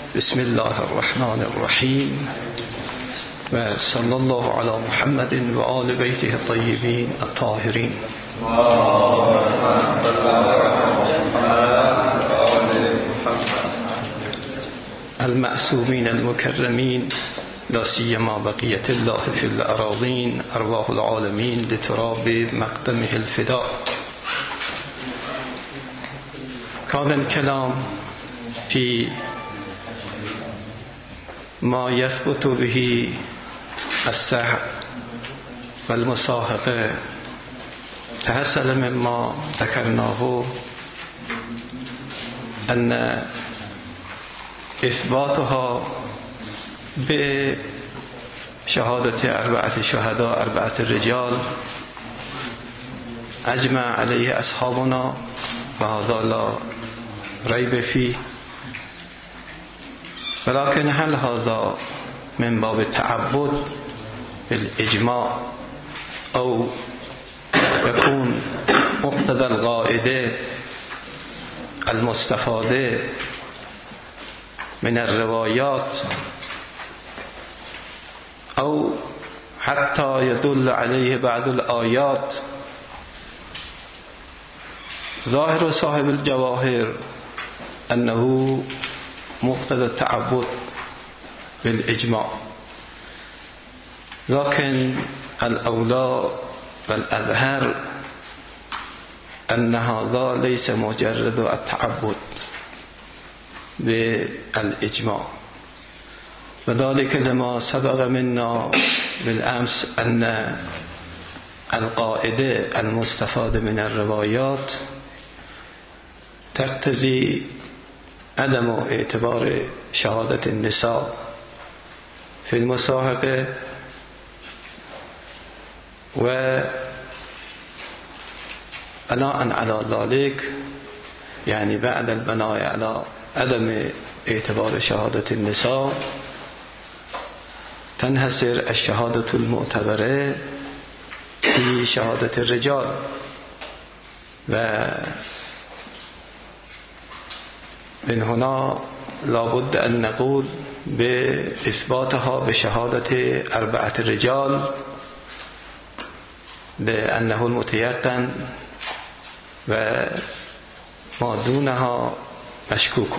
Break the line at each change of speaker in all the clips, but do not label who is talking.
بسم الله الرحمن الرحیم و صلی الله علی محمد و آل بیته الطیبین الطاهرین. المعصومین المکرمین لا سیما بقیة الله فی الاراضین ارواح العالمین لتراب مقدمه الفداء. كان الكلام في ما يثبت به السحر والمصاحقة تحصل مما ذكرناه أن إثباتها بشهادة 4 شهداء 4 رجال أجمع عليه أصحابنا وهذا لا ريب فيه، ولكن هل هذا من باب التعبد بالإجماع أو يكون مقتضى القاعدة المستفادة من الروايات أو حتى يدل عليه بعض الآيات؟ ظاهر صاحب الجواهر أنه مقتضى التعبد بالإجماع، لكن الأولى والأظهر أن هذا ليس مجرد التعبد بالإجماع، وذلك لما سبق منا بالأمس أن القاعدة المستفادة من الروايات تقتضي عدم اعتبار شهادة النساء في المصاحقة، وبناء على ذلك يعني بعد البناء على عدم اعتبار شهادة النساء تنحصر الشهادة المعتبرة في شهادة الرجال، و من هنا لابد أن نقول بإثباتها بشهادة 4 رجال لأنه المتيقن وما دونها مشكوك.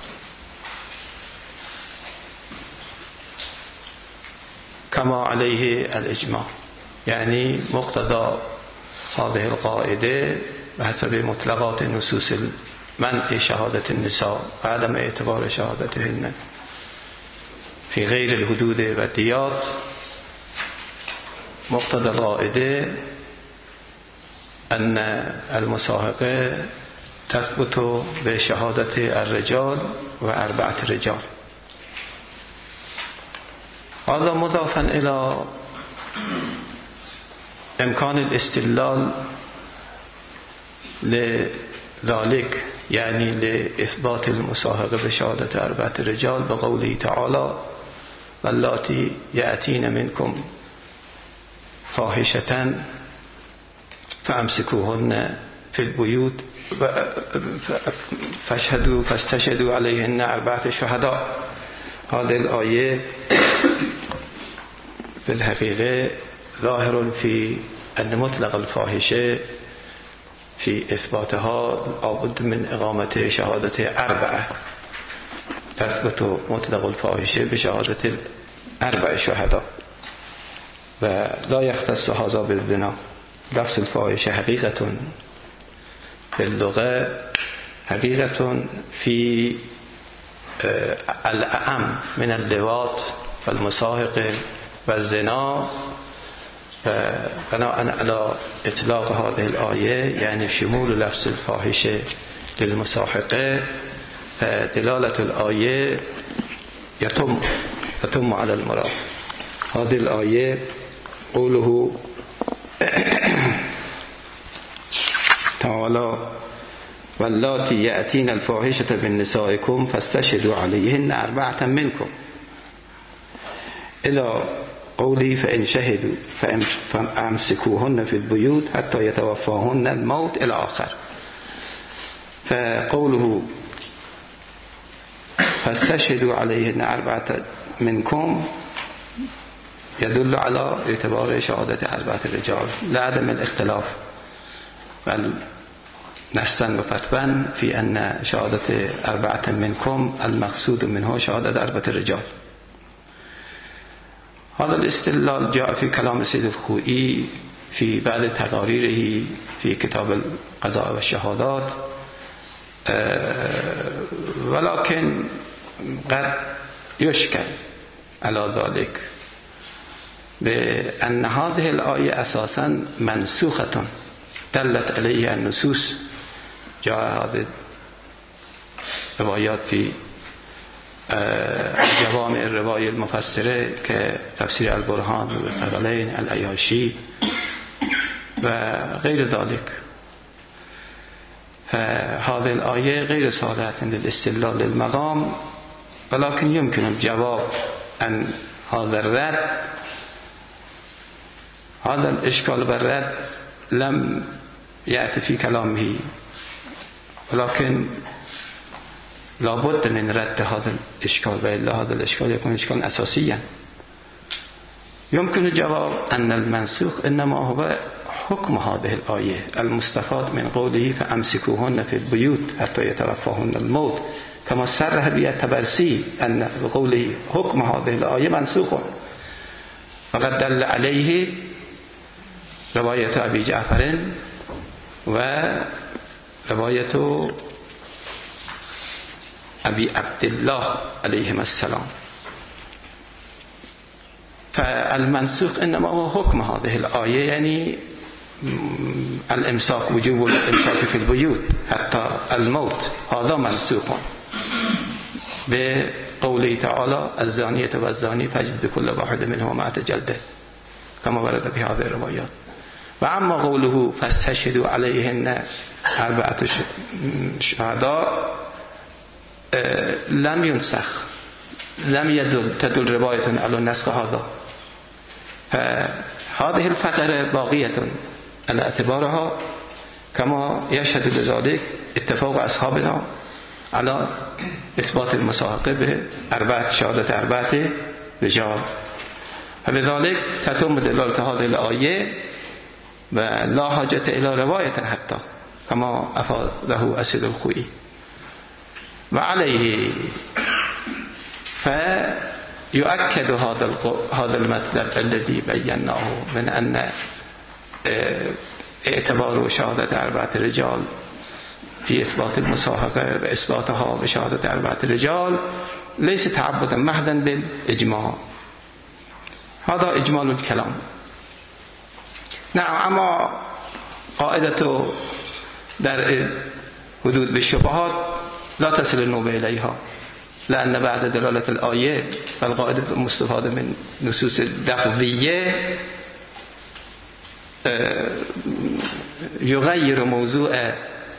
كما عليه الإجماع، يعني مقتضى هذه القاعدة بحسب مطلقات نصوص منع شهادة النساء وعدم اعتبار شهادتهن في غير الحدود والديات، مقتضى القاعدة أن المصاحقة تثبت بشهادة الرجال و4 رجال. هذا مضافا إلى إمكان الاستدلال لذلك، يعني لإثبات المصاحقة بشهادة 4 رجال بقوله تعالى: واللاتي يأتين منكم فاحشة فأمسكوهن في البيوت فاستشهدوا عليهن 4 شهداء. هذه الآية في الحقيقة ظاهر في أن مطلق الفاحشة في إثباتها لابد من إقامة شهادة 4. تثبت مطلق الفاحشة بشهادة 4 شهداء، ولا يختص هذا بالزنا. لفظ الفاحشة حقيقة في اللغة، حقيقة في الأعم من اللواط والمصاحقة والزنا، بناء على إطلاق هذه الآية يعني شمول لفظ الفاحشة للمصاحقة، دلالة الآية يتم على المراد. هذه الآية قوله تعالى: واللاتي يأتين الفاحشة من نسائكم فاستشهدوا عليهن 4 منكم، إلى قوله فإن شهدوا فأمسكوهن في البيوت حتى يتوفاهن الموت إلى آخر. فقوله فاستشهدوا علیهن 4 منکم يدل على اعتبار شهادة 4 رجال لعدم الاختلاف بل نصا وفتوا في أن شهادة 4 منكم المقصود منه شهادة 4 رجال. هذا الاستدلال جاء في كلام السيد الخوئي في بعض تقاريره في كتاب القضاء والشهادات، ولكن قد يشكل على ذلك بأن هذه الآية أساسا منسوخة دلت عليها النصوص. جاء هذه الروايات في جوامع الرواية المفسرة كتفسير البرهان والثقلين العياشي وغير ذلك. فهذه الآية غير صالحة للاستدلال للمقام، ولكن يمكن الجواب عن هذا الرد. هذا الإشكال بالرد لم يأتي في كلامه، ولكن لابد من رد هذا الإشكال، وإلا هذا الإشكال يكون إشكالا أساسيا. يمكن الجواب أن المنسوخ إنما هو حكم هذه الآية المستفاد من قوله فأمسكوهن في البيوت حتى يتوفاهن الموت، كما صرح به الطبرسي أن بقوله حكم هذه الآية منسوخ، وقد دل عليه رواية أبي جعفر ورواية أبي عبد الله عليهم السلام. فالمنسوخ إنما هو حكم هذه الآية، يعني الإمساك، وجوب الإمساك في البيوت حتى الموت، هذا منسوخ بقوله تعالى الزانية والزاني فاجلدوا كل واحد منهما 100 جلدة كما ورد في هذه الروايات. وأما قوله فاستشهدوا عليهن 4 شهداء لم ينسخ، لم تدل رواية على نسخ هذا. فهذه الفقرة باقية على اعتبارها، كما يشهد بذلك اتفاق أصحابنا على إثبات المساحقة شهادة 4 رجال. فبذلك تتم دلالة هذه الآية ولا حاجة إلى رواية حتى، كما أفاده السيد الخوئي. وعليه فيؤكد هذا المطلب الذي بيناه من أن اعتبار شهادة 4 رجال في إثبات المساحقة وإثباتها بشهادة 4 رجال ليس تعبدا محضا بالإجماع. هذا إجمال الكلام. نعم، أما قاعدة در حدود بالشبهات لا تصل النوبة إليها، لأن بعد دلالة الآية فالقاعدة المستفادة من نصوص اللفظية يغير موضوع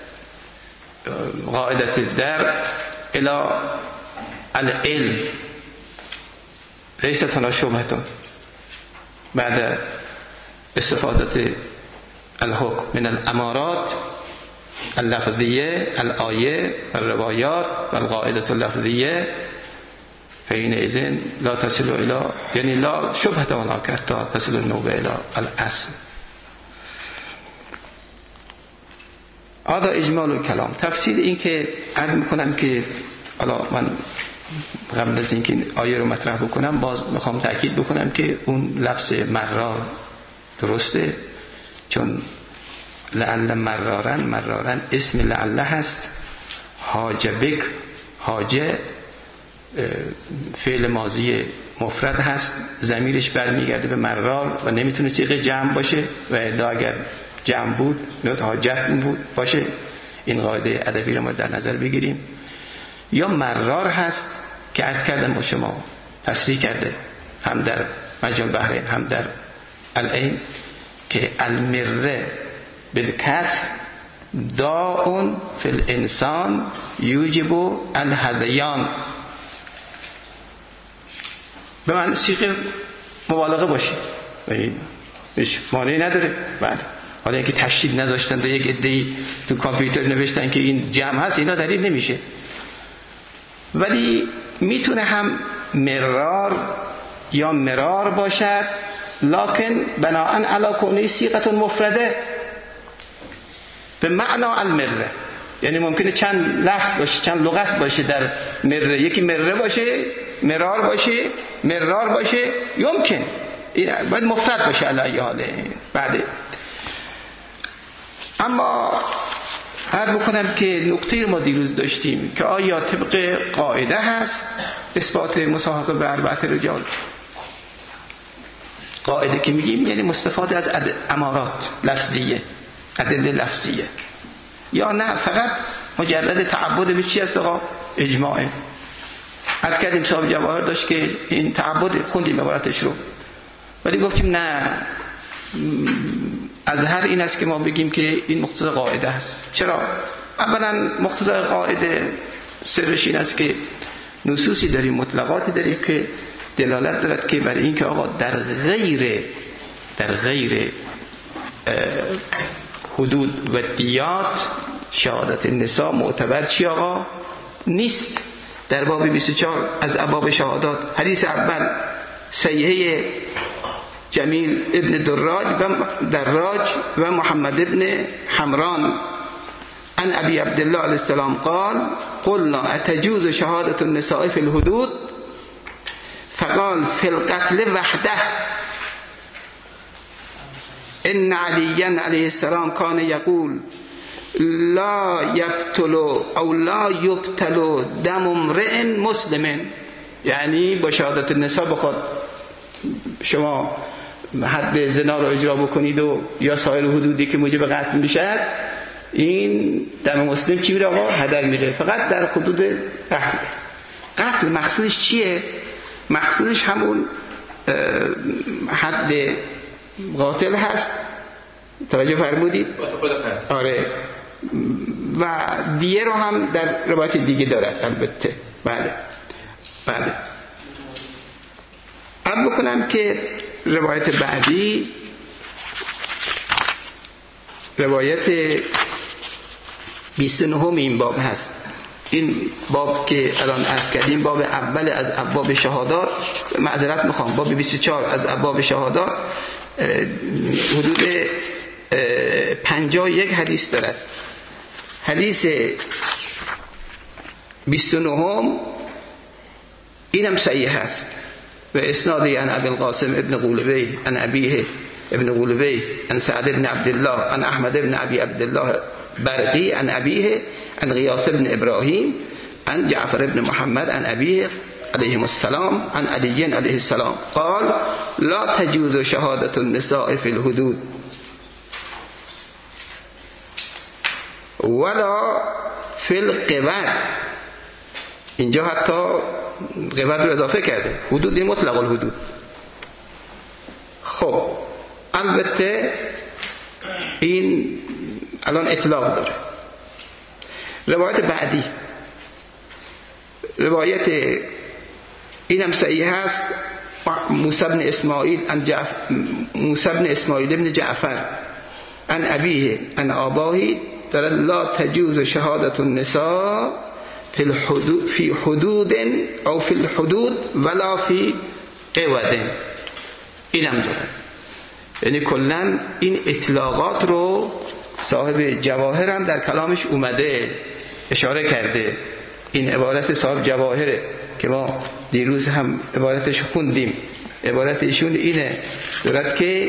قاعدة الدر إلى العلم. ليست هنا شبهة بعد استفادة الحكم من الأمارات اللفظية الآية والروايات والقاعدة اللفظية، فحينئذ لا تصل إلى، يعني لا شبهة هناك حتى تصل النوبة إلى الأصل. هذا إجمال الكلام. تفسیر این که عرض میکنم که حالا من قبل از اینکه آیه رو مطرح بکنم باز میخوام تأکید بکنم که اون لفظ مرار درسته، چون لعل مرارن اسم لعل هست. حاجبک، حاجه فعل ماضی مفرد هست، ضمیرش برمیگرده به مرار و نمیتونه صیغه جمع باشه و اگر جمع بود نوت حاجت بود باشه. این قاعده ادبی رو ما در نظر بگیریم. یا مرار هست که عرض کردم با شما تصریح کرده هم در مجال بحرین هم در العین که المره بالکسر داء فی الانسان یوجب الهذیان، به معنی صیغه مبالغه باشه، هیچ معنی نداره. بله، حالا اینکه تشدید نداشتن و یک عده‌ای تو کامپیوتر نوشتن که این جمع هست، اینا دلیل نمیشه. ولی میتونه هم مرار یا مرار باشد، لکن بناءً علی کونه صیغه مفرده به معنا المره، یعنی ممکنه چند لفظ باشه، چند لغت باشه در مره، یکی مره باشه، مرار باشه، مرار باشه، یمکن باید مفرد باشه علی حاله. بعد اما عرض بکنم که نقطه ما دیروز داشتیم که آیا طبق قاعده هست اثبات مساحقه به اربعه رجال؟ قاعده که میگیم یعنی مستفاده از امارات لفظیه، ادله لفظیه، یا نه فقط مجرد تعبد به چی است؟ آقا اجماعه. از کردیم صاحب جواهر داشت که این تعبد خوندیم عبارتش رو، ولی گفتیم نه، از هر این است که ما بگیم که این مقتضای قاعده است. چرا؟ اولا مقتضای قاعده سرش این است که نصوصی داریم، مطلقاتی داریم که دلالت دارد که برای این که آقا در غیر حدود و دیات شهادت نساء معتبر چی آقا نیست. در باب 24 از ابواب شهادات حدیث اول صحیحه جمیل ابن دراج و محمد ابن حمران عن ابی عبدالله علیه السلام قال قلنا اتجوز شهادت النساء في الحدود فقال في القتل وحده ان علی علیه السلام کان یقول لا یقتل او لا یقتل دم امرئ مسلم، یعنی با شهادت النساء بخواد شما حد زنا رو اجرا بکنید و یا سایر حدودی که موجب قتل میشه، این دم مسلم چی میره آقا؟ هدر میره. فقط در حدود قتل مقصودش چیه؟ مقصودش همون حد قاتل هست، توجه فرمودید؟ آره. و دیه رو هم در روایت دیگه دارد البته. بله اب بکنم که روایت بعدی روایت 29 این باب هست. این باب که الان عرض کردیم باب اول از ابواب شهادات، معذرت میخوام، باب 24 از ابواب شهادات حدود 51 حدیث دارد. حدیث 29 اینم صحیح هست و اسنادی عن ابی القاسم ابن قولبی عن ابیه ابن قولبی عن سعد ابن عبدالله عن احمد ابن ابی عبدالله برقی عن ابیه عن غیاث ابن ابراهیم عن جعفر ابن محمد عن ابیه علیه السلام عن علی علیه السلام قال لا تجوز شهادت النساء فی الحدود ولا فی القود. اینجا حتی قود رو اضافه کرده، حدود مطلق الحدود. خب البته این الان اطلاق داره. روایت بعدی روایت اینم صحیح هست، موسی بن اسماعیل ابن جعفر عن ابیه عن آباهی در لا تجوز شهادت النساء فی حدود او فی الحدود ولا فی قود. اینم داره. یعنی کلن این اطلاقات رو صاحب جواهر هم در کلامش اومده اشاره کرده. این عبارت صاحب جواهره که ما دیروز هم عبارتش خوندیم. عبارت ایشون اینه، دارد که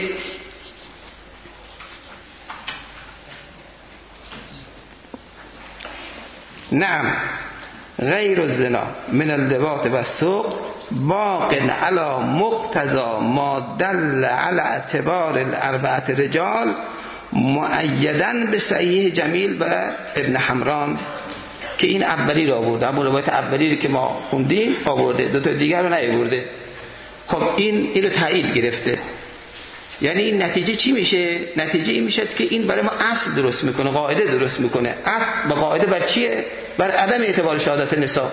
نعم غیر الزنا من اللواط و السوق باق علی مقتضا ما دل علی اعتبار الاربعه رجال مؤیدن به صحیح جمیل و ابن حمران، که این اولی رو آورده، همون روایت اولی رو که ما خوندیم آورده، دو تا دیگر رو نیاورده. خب این رو تایید گرفته. یعنی این نتیجه چی میشه؟ نتیجه این میشه که این برای ما اصل درست میکنه، قاعده درست میکنه. اصل و قاعده بر چیه؟ بر عدم اعتبار شهادت نساء.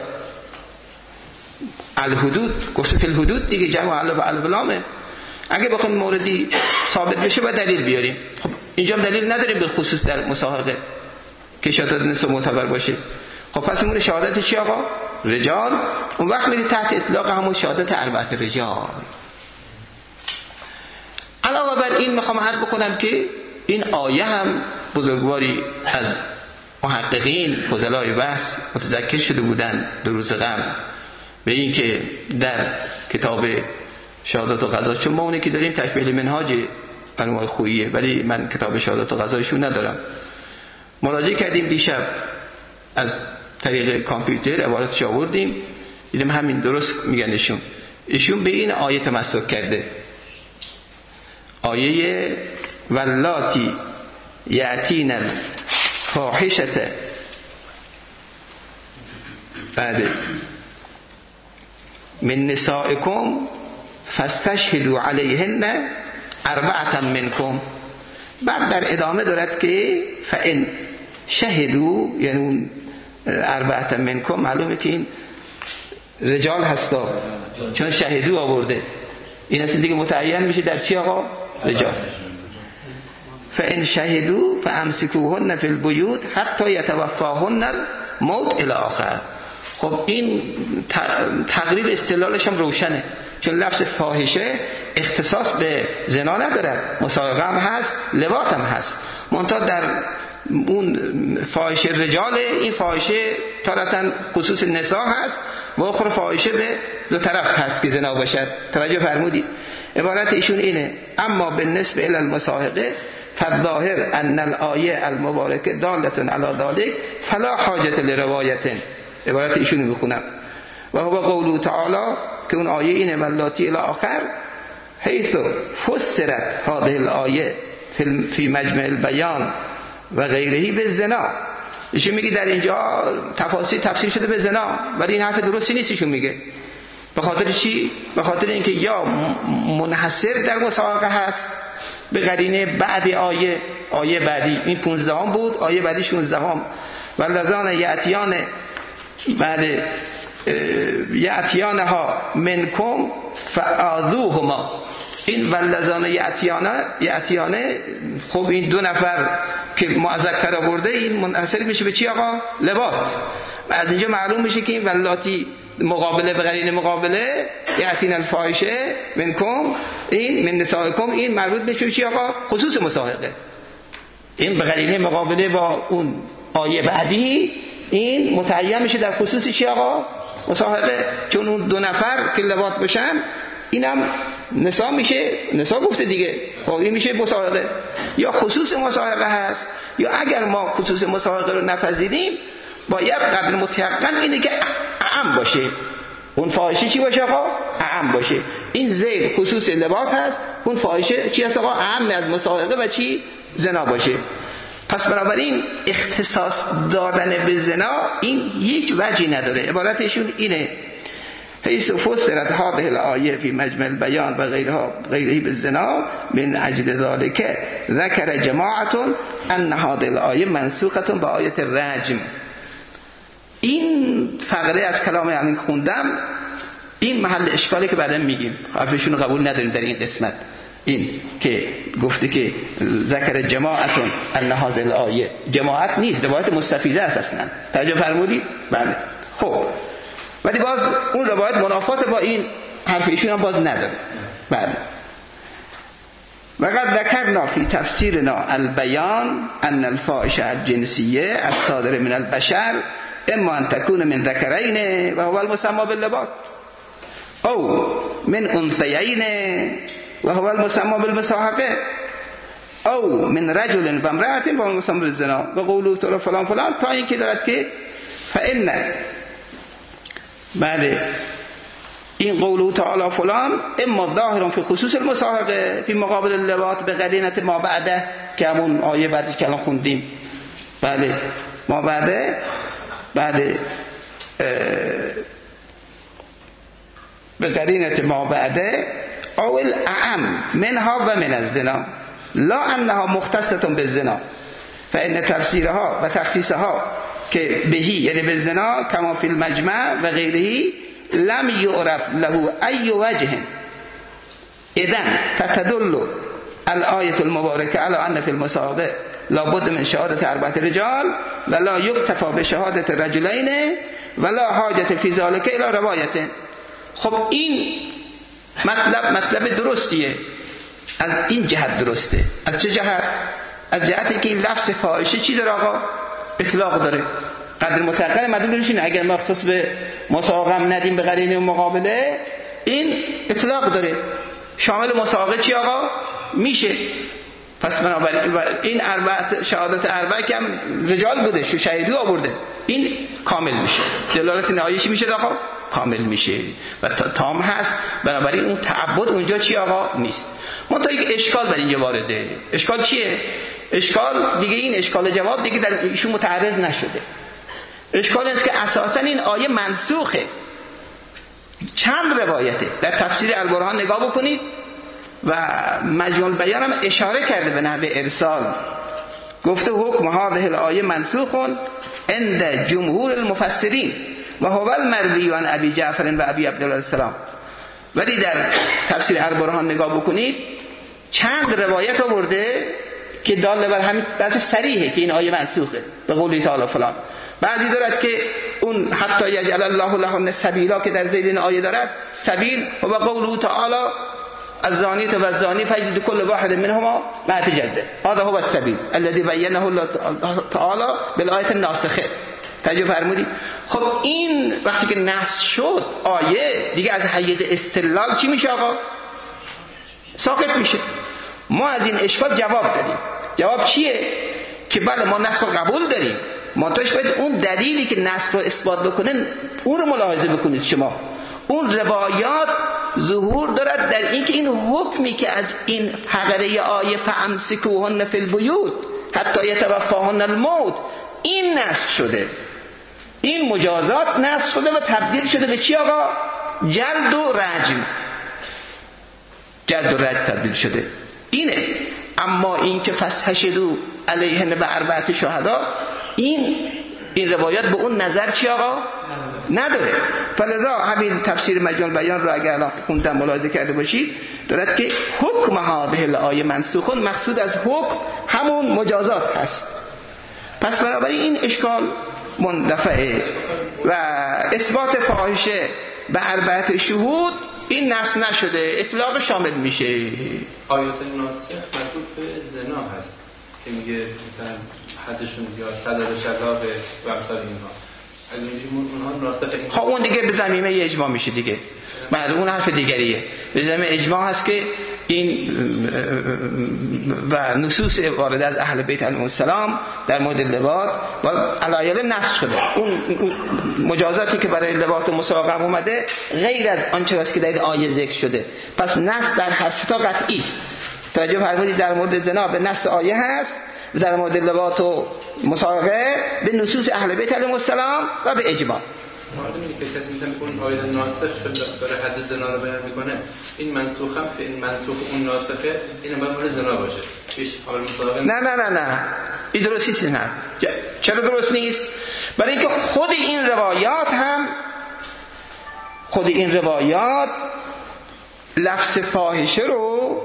الحدود گفته فی الحدود دیگه، جمع علی و الولامه. اگه بخوایم موردی ثابت بشه باید دلیل بیاریم. خب اینجا هم دلیل نداریم به خصوص در مساحقه که شهادت نساء معتبر باشه. خب پس مون شهادت چی آقا؟ رجال، اون وقت میری تحت اطلاق همون شهادت اربعه رجال. علاوه بر این میخوام عرض بکنم که این آیه هم بزرگواری از محققین فضلای بحث متذکر شده بودند به روز قبل به این که در کتاب شهادت و قضا، چون ما اونه که داریم تکمیل منهاج علمای خوییه ولی من کتاب شهادت و قضایشون ندارم، مراجعه کردیم دیشب از طریق کامپیوتر عبارتش آوردیم، دیدیم همین درست میگن ایشون به این آیه تمسک کرده، آیه واللاتی یأتین الفاحشة بعد من نسائکم فاستشهدوا علیهن اربعة منکم. بعد در ادامه دارد که فان شهدوا، یعنی اربعة منکم معلومه که این رجال هستا چون شهدوا آورده، این اصلا دیگه متعین میشه در چی آقا؟ رجال. فان شهدوا فامسكوهن فی البیوت حتی یتوفاهن الموت الی آخر. خب این تقریر استدلالش هم روشنه، چون لفظ فاحشه اختصاص به زنا نداره، مسابقه هم هست، لواط هم هست، منتها در اون فاحشه رجال، این فاحشه تارتاً خصوص نساء هست و اخر فاحشه به دو طرف هست که زنا باشد. توجه فرمودید؟ عبارت ایشون اینه اما بالنسبه الی المساهقه فالظاهر ان الآیه المبارکه دالة علی ذلك فلا حاجة لروایت. عبارت ایشون میخونم و هو قوله تعالی که اون آیه اینه واللاتی الی آخر حیث فسرت هذه الآیه فی مجمع البیان و غیره به زنا. ایشون میگه در اینجا تفسیر شده به زنا، ولی این حرف درستی نیست. ایشون میگه به خاطر چی؟ به خاطر اینکه یا منحصر در مسابقه هست به قرینه بعد آیه بعدی، این 15 بود، آیه بعدی 16 والذان یأتیان بعد یأتیانها منکم فآذوهما. این والذان یأتیانه خب این دو نفر که مذکر آورده این منحصر میشه به چی آقا؟ لواط. و از اینجا معلوم میشه که این ولاتی مقابله به قرینه مقابله یأتین الفاحشه منکم، این من نسائکم، این مربوط میشه به چی آقا؟ خصوص مساهقه. این به قرینه مقابله با اون آیه بعدی این متعین میشه در خصوص چی آقا؟ مساهقه، چون اون دو نفر که لواط باشن اینم نساء میشه، نساء گفته دیگه، خب این میشه مساهقه. یا خصوص مساهقه هست، یا اگر ما خصوص مساهقه رو نپذیریم باید قدر متيقن اینه که اعم باشه، اون فاحشه چی باشه آقا؟ اعم باشه. این زیر خصوص لواط هست، اون فاحشه چی هست آقا؟ اعم از مساهقه و چی؟ زنا باشه. پس بنابراین اختصاص دادن به زنا این هیچ وجهی نداره. عبارتشون اینه حیث فسرت هذه الآیه فی مجمع البیان و غیره بالزنا من اجل ذلك ذکر جماعت ان هذه الآیه منسوخه به آیه الرجم. این فقره از کلام الان خوندم، این محل اشکالی که بعدا میگیم، حرفشون رو قبول نداریم در این قسمت، این که گفته که ذکر جماعتون ان هذه الآیه، جماعت نیست، روایت مستفیضه است اصلا. توجه فرمودید؟ بله. خب ولی باز اون روایت منافات با این حرف ایشون هم باز نداره. بله. وقد ذکرنا فی تفسیرنا البیان ان الفاحشه الجنسیه الصادره من البشر اما ان تكون من ذکرین و هو المسمى باللواط او من انثیین و هو المسمى بالمساهقه او من رجل و امرأة و هو المسمى بالزنا و قوله تعالی فلان فلان، تا اینکه دارد که فإن بله این قوله تعالی فلان اما ظاهر فی خصوص المساهقه فی مقابل اللواط به قرینه ما بعده، که همون آیه بعدی که الان خوندیم. بله ما بعده به قرینه ما بعده او الاعم منها و من الزنا لا انها مختصه بالزنا فان تفسیرها و تخصیصها که بهی یعنی بالزنا کما فی المجمع و غیره لم یعرف له ای وجه اذن فتدل الآیه المبارکه علی ان فی المساهقه لابد من شهادت اربعه رجال و لا یکتفی بشهادت رجلین ولا حاجت فی ذلک الی روایت. خب این مطلب درستیه، از این جهت درسته. از چه جهت؟ از جهتی که این لفظ فاحشه چی داره آقا؟ اطلاق داره. قدر متأخر مدلول نشینه، اگر مختص به مساقم ندیم به قرینه مقابله، این اطلاق داره، شامل مساقه چی آقا؟ میشه. پس بنابراین این شهادت اربعه که هم رجال بوده، شهیدی آورده، این کامل میشه، دلالت نهاییش میشه آقا؟ کامل میشه و تام هست. بنابراین اون تعبد اونجا چی آقا؟ نیست. منتها یک اشکال بر اینجا وارده. اشکال چیه؟ اشکال دیگه، این اشکال جواب دیگه در ایشون متعرض نشده. اشکال است که اساسا این آیه منسوخه. چند روایته در تفسیر البرهان نگاه بکنید و مجموع البیان هم اشاره کرده به نحو ارسال، گفته حکم هذه الآیه منسوخ عند جمهور المفسرین و هو المروی عن ابی جعفر و ابی عبدالله السلام. ولی در تفسیر البرهان نگاه بکنید چند روایت آورده که داله بر همین بحث صریحه که این آیه منسوخه به قولی تعالی فلان. بعضی دارد که اون حتی یجعل الله لهن سبیلا که در ذیل این آیه دارد، سبیل و قوله تعالی الزانی و الزانی فجلدوا كل واحد منهما مئة جلده، هذا هو السبیل الذي بینه الله تعالی بالآیه الناسخه. توجه فرمودید؟ خب این وقتی که نسخ شد آیه دیگه از حیز استدلال چی میشه آقا؟ ساقط میشه. ما از این اشکال جواب دادیم. جواب چیه؟ که بله ما نسخ رو قبول داریم، منتهاش باید اون دلیلی که نسخ رو اثبات بکنه اون رو ملاحظه بکنید. شما اون روایات ظهور دارد در این که این حکمی که از این حقره آیه فامسکوهن فی البیوت حتی یتوفاهن الموت، این نسخ شده، این مجازات نسخ شده و تبدیل شده به چی آقا؟ جلد و رجم. جلد و رجم تبدیل شده اینه. اما این که فاستشهدوا علیهن باربعة شهدا، این روایات به اون نظر چی آقا؟ نداره. فلذا همین تفسیر مجموع البیان رو اگر خوندن ملاحظه کرده باشید دارد که حکم هذه الآیه منسوخ، مقصود از حکم همون مجازات هست. پس بنابراین این اشکال مندفعه و اثبات فاحشه به اربعه شهود این نسخ نشده، اطلاق شامل میشه.
آیات ناسخ مربوط به زنا هست که میگه مثلا حدشون یا صدر شلاق و امثال اینها، اونها ناسخ.
خب اون دیگه به ضمیمه اجماع میشه دیگه. بعد اون حرف دیگریه. به ضمیمه اجماع هست که این و نصوص وارده از اهل بیت علیهم السلام در مورد لواط و علایل نسخ شده. اون مجازاتی که برای لواط و مساقم اومده غیر از آنچه است که در این آیه ذکر شده. پس نسخ در هر سه تا قطعی است. توجه فرمودید؟ در مورد زنا به نسخ آیه هست، در مورد لواط و مساقه به نصوص اهل بیت علیهم السلام و به اجماع.
معلومه که کسی میتونه اون آیه ناسخ برای حد زنا رو بیان میکنه، این منسوخ هم که این منسوخ اون ناسخه این باید مورد زنا باشه. هیچ حال مسابقه
نه این درست نیست. نه چرا درست نیست؟ برای اینکه خود این روایات لفظ فاحشه رو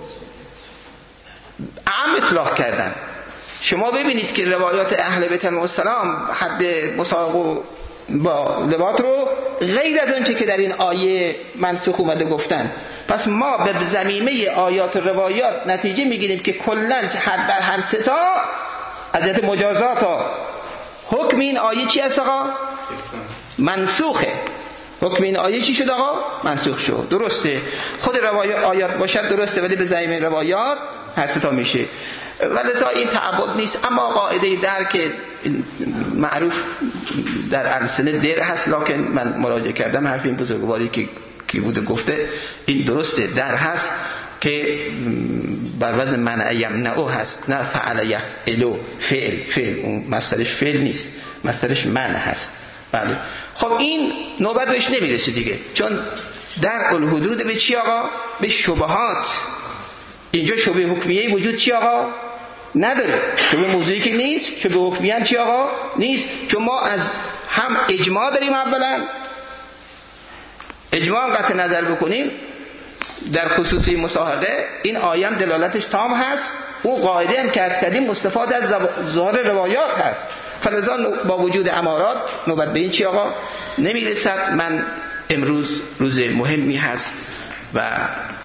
عام اطلاق کردن. شما ببینید که روایات اهل بیت علیهم السلام حد مساق با لواط رو غیر از اون چه که در این آیه منسوخ اومده گفتن. پس ما به ضمیمه آیات و روایات نتیجه میگیریم که کلاً در هر سه تا از جهت مجازات ها حکم این آیه چی است آقا؟ منسوخه. حکم این آیه چی شد آقا؟ منسوخ شد. درسته خود روایات آیات باشد درسته، ولی به ضمیمه روایات هر سه تا میشه. ولذا این تعبد نیست. اما قاعده در که معروف در السنه در هست، لکن من مراجعه کردم حرف این بزرگواری که کی بوده گفته این درسته، در هست که بر وزن منع یمنعو هست، نه فعل یفعلو. فعل اون مصدرش فعل نیست، مصدرش منع هست. بله. خب این نوبت بهش نمیرسه دیگه، چون در الحدود به چی آقا؟ به شبهات. اینجا شبه حکمیه وجود چی آقا؟ نداره. شبه موضوعی که نیست، شبه حکمیه هم چی آقا؟ نیست. چون ما از هم اجماع داریم، اولا اجماع هم قطع نظر بکنیم در خصوصی مصاحبه، این آیه هم دلالتش تام هست. اون قاعده هم که از کردیم مستفاد از ظاهر روایات هست. فلذا با وجود امارات نوبت به این چی آقا نمیرسد. من امروز روز مهمی هست و